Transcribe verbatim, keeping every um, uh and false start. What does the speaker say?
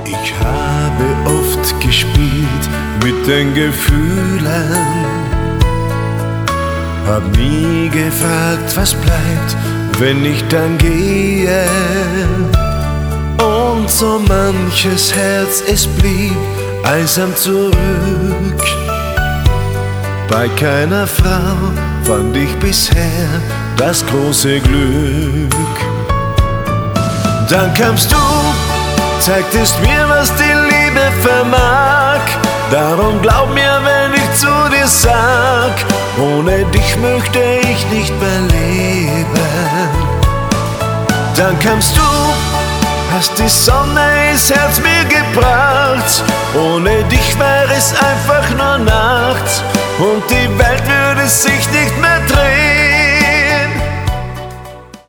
Ich habe oft gespielt mit den Gefühlen, hab nie gefragt, was bleibt, wenn ich dann gehe. Und so manches Herz, es blieb einsam zurück. Bei keiner Frau fand ich bisher das große Glück. Dann kamst du, zeigtest mir, was die Liebe vermag. Darum glaub mir, wenn ich zu dir sag, ohne dich möchte ich nicht mehr leben. Dann kamst du, hast die Sonne ins Herz mir gebracht. Ohne dich wäre es einfach nur Nacht und die Welt würde sich nicht mehr drehen.